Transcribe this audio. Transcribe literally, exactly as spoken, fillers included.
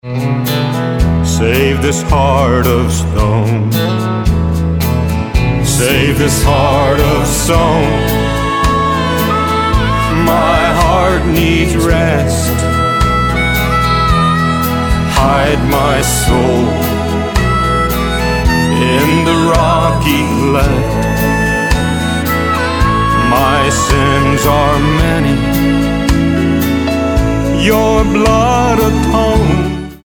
Save this heart of stone. Save this heart of stone. My heart needs rest. Hide my soul in the rocky cleft. My sins are many. Your blood atones.